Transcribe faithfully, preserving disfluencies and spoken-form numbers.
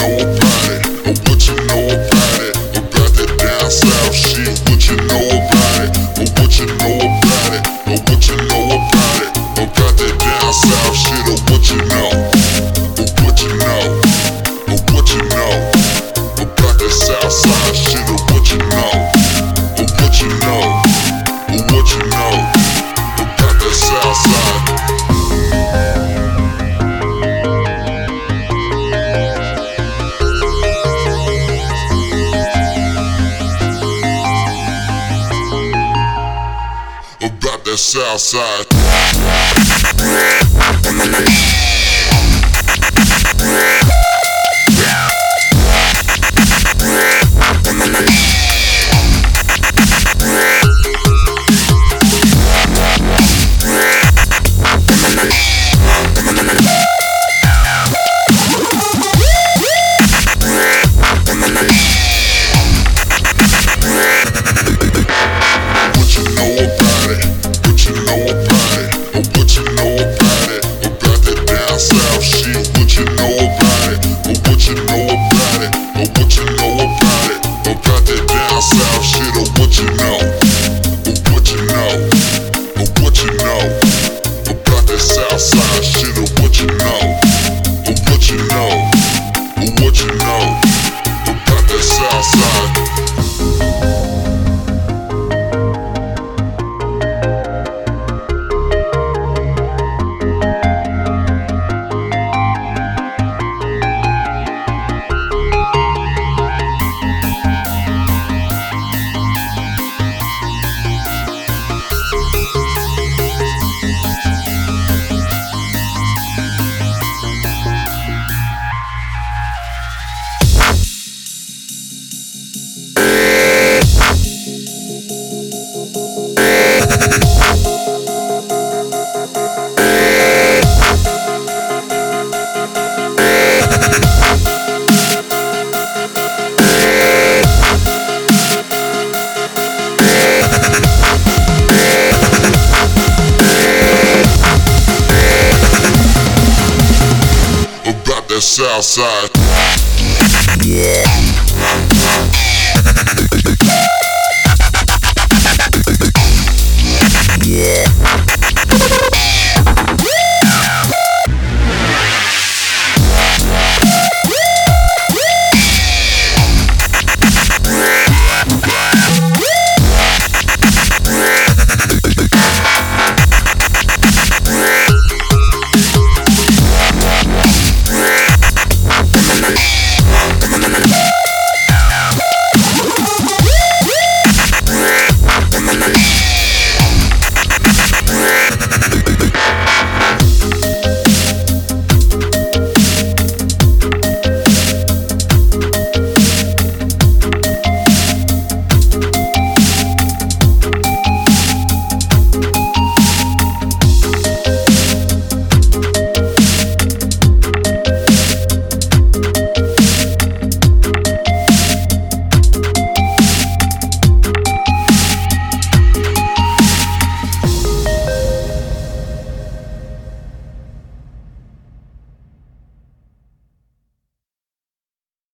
know about it? Or what you know about it? About that down south shit. What you know about it? Or what you know about it? Or what you know about it? About that down south shit. Or what you know? Or what you know? Or what you know? About that south side shit. Or what you know? Or what you know? Or what you know? About that south side. About that south side. The south side.